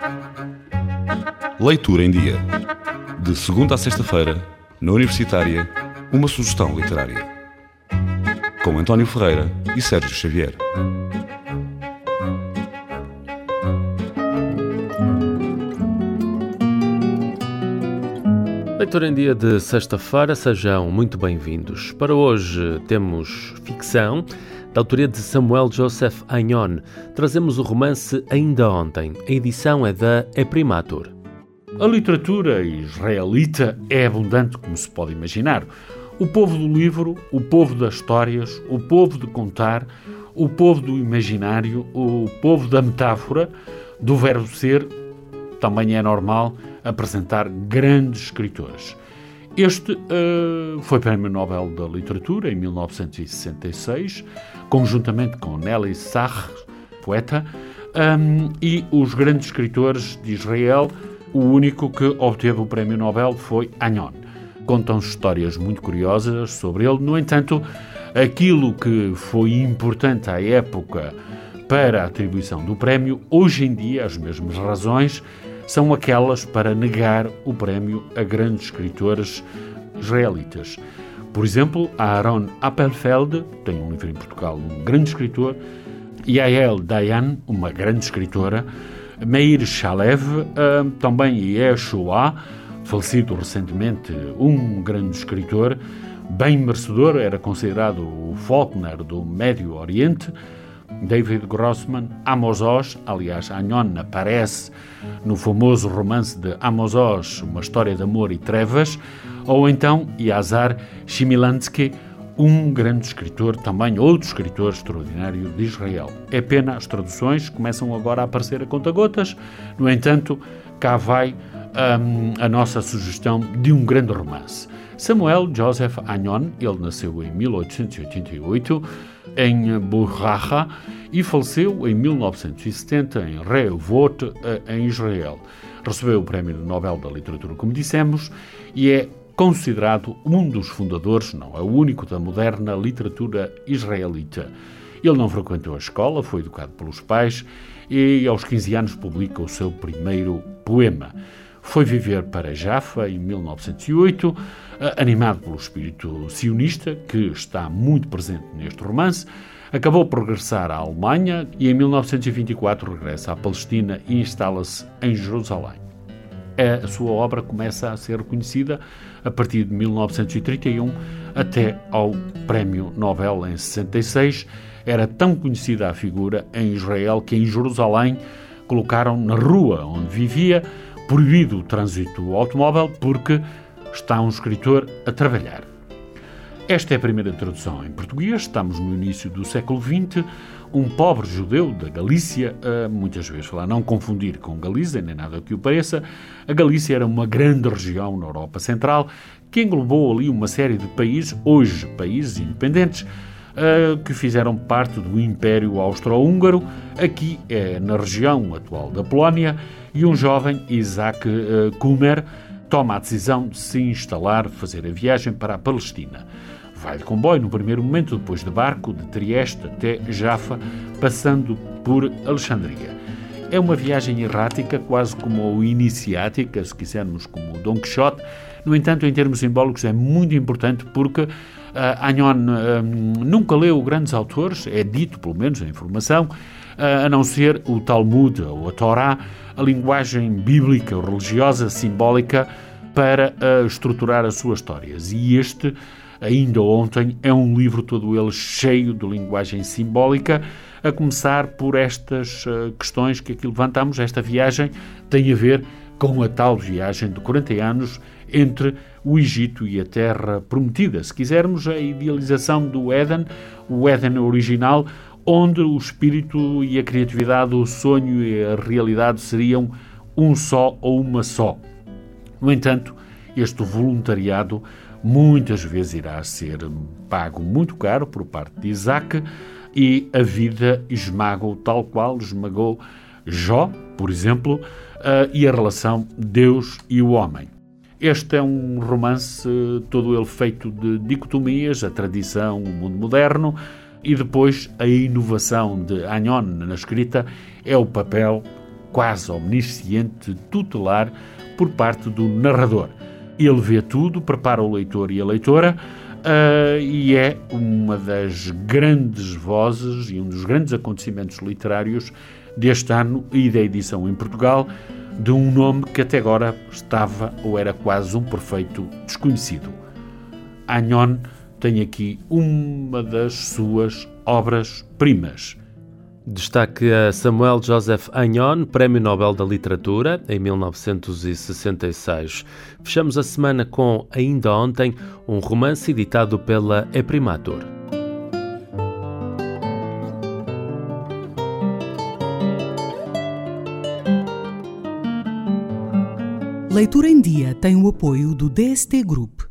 Leitura em Dia. De segunda a sexta-feira, na Universitária, uma sugestão literária. Com António Ferreira e Sérgio Xavier. Leitura em Dia de sexta-feira, sejam muito bem-vindos. Para hoje temos ficção, da autoria de Samuel Joseph Agnon. Trazemos o romance Ainda Ontem. A edição é da Eprimatur. A literatura israelita é abundante, como se pode imaginar. O povo do livro, o povo das histórias, o povo de contar, o povo do imaginário, o povo da metáfora, do verbo ser, também é normal apresentar grandes escritores. Este foi Prémio Nobel da Literatura em 1966, conjuntamente com Nelly Sachs, poeta, e os grandes escritores de Israel. O único que obteve o Prémio Nobel foi Agnon. Contam-se histórias muito curiosas sobre ele. No entanto, aquilo que foi importante à época para a atribuição do prémio, hoje em dia, as mesmas razões são aquelas para negar o prémio a grandes escritores israelitas. Por exemplo, Aaron Appelfeld, tem um livro em Portugal, um grande escritor, Yael Dayan, uma grande escritora, Meir Shalev, também Yeshua, falecido recentemente, um grande escritor, bem merecedor, era considerado o Faulkner do Médio Oriente, David Grossman, Amos Oz, aliás, Agnon aparece no famoso romance de Amos Oz, Uma História de Amor e Trevas, ou então Yazar Shimilansky, um grande escritor, também outro escritor extraordinário de Israel. É pena, as traduções começam agora a aparecer a conta-gotas, no entanto, cá vai a nossa sugestão de um grande romance. Samuel Joseph Agnon, ele nasceu em 1888, em Burracha, e faleceu em 1970 em Rehovot, em Israel. Recebeu o Prémio Nobel da Literatura, como dissemos, e é considerado um dos fundadores, não é o único, da moderna literatura israelita. Ele não frequentou a escola, foi educado pelos pais e aos 15 anos publica o seu primeiro poema. Foi viver para Jaffa em 1908, animado pelo espírito sionista, que está muito presente neste romance. Acabou por regressar à Alemanha e em 1924 regressa à Palestina e instala-se em Jerusalém. A sua obra começa a ser reconhecida a partir de 1931 até ao Prémio Nobel em 66. Era tão conhecida a figura em Israel que em Jerusalém colocaram na rua onde vivia proibido o trânsito automóvel porque está um escritor a trabalhar. Esta é a primeira tradução em português. Estamos no início do século XX. Um pobre judeu da Galícia, muitas vezes falar, não confundir com Galiza, nem nada que o pareça. A Galícia era uma grande região na Europa Central que englobou ali uma série de países, hoje países independentes, que fizeram parte do Império Austro-Húngaro. Aqui é na região atual da Polónia, e um jovem, Isaac Kummer, toma a decisão de se instalar, fazer a viagem para a Palestina. Vai de comboio no primeiro momento, depois de barco, de Trieste até Jaffa, passando por Alexandria. É uma viagem errática, quase como a iniciática, se quisermos, como o Dom Quixote. No entanto, em termos simbólicos, é muito importante porque Agnon nunca leu grandes autores, é dito, pelo menos, a informação, a não ser o Talmud ou a Torá, a linguagem bíblica ou religiosa, simbólica, para estruturar as suas histórias. E este, Ainda Ontem, é um livro todo ele cheio de linguagem simbólica, a começar por estas questões que aqui levantamos. Esta viagem tem a ver com a tal viagem de 40 anos entre o Egito e a Terra Prometida. Se quisermos, a idealização do Éden, o Éden original, onde o espírito e a criatividade, o sonho e a realidade seriam um só ou uma só. No entanto, este voluntariado muitas vezes irá ser pago muito caro por parte de Isaac, e a vida esmaga-o tal qual esmagou Jó, por exemplo, e a relação Deus e o homem. Este é um romance todo ele feito de dicotomias, a tradição, o mundo moderno, e depois a inovação de Agnon na escrita é o papel quase omnisciente tutelar por parte do narrador. Ele vê tudo, prepara o leitor e a leitora, e é uma das grandes vozes e um dos grandes acontecimentos literários deste ano e da edição em Portugal, de um nome que até agora estava ou era quase um perfeito desconhecido. Agnon tem aqui uma das suas obras-primas. Destaque a Samuel Joseph Agnon, Prémio Nobel da Literatura, em 1966. Fechamos a semana com Ainda Ontem, um romance editado pela Eprimatur. Leitura em Dia tem o apoio do DST Group.